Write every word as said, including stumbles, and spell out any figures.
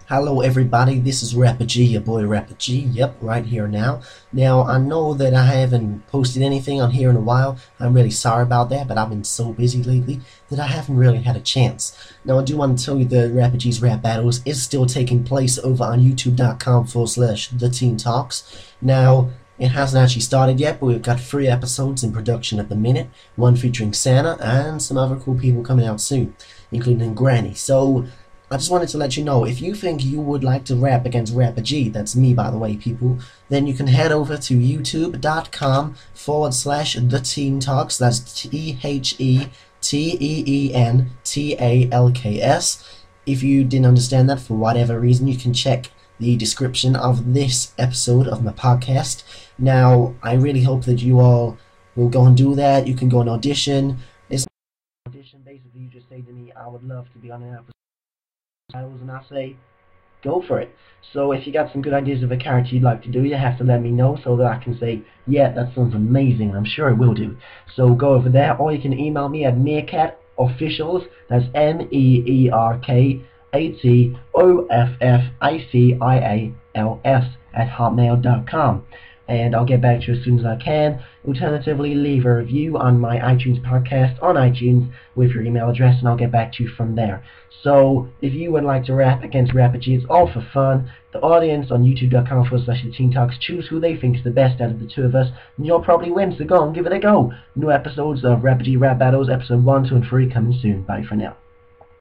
Hello everybody, this is Rapper G, your boy Rapper G, yep, right here now. Now, I know that I haven't posted anything on here in a while. I'm really sorry about that, but I've been so busy lately that I haven't really had a chance. Now, I do want to tell you that Rapper G's Rap Battles is still taking place over on youtube.com forward slash The Teen Talks. Now, it hasn't actually started yet, but we've got three episodes in production at the minute, one featuring Santa and some other cool people coming out soon, including Granny. So, I just wanted to let you know, if you think you would like to rap against Rapper G, that's me by the way people, then you can head over to youtube.com forward slash The Teen Talks, that's T H E T E E N T A L K S. If you didn't understand that for whatever reason, you can check the description of this episode of my podcast. Now, I really hope that you all will go and do that. You can go and audition. It's an audition, basically you just say to me, I would love to be on an episode. And I say, go for it. So if you got some good ideas of a character you'd like to do, you have to let me know so that I can say, yeah, that sounds amazing, and I'm sure it will do. So go over there, or you can email me at meerkatofficials, that's M E E R K A T O F F I C I A L S at hotmail dot com. And I'll get back to you as soon as I can. Alternatively, leave a review on my iTunes podcast on iTunes with your email address, and I'll get back to you from there. So, if you would like to rap against Rapper G, it's all for fun. The audience on youtube.com forward slash The Teen Talks choose who they think is the best out of the two of us, and you'll probably win, so go and give it a go. New episodes of Rapper G Rap Battles, episode one, two, and three coming soon. Bye for now.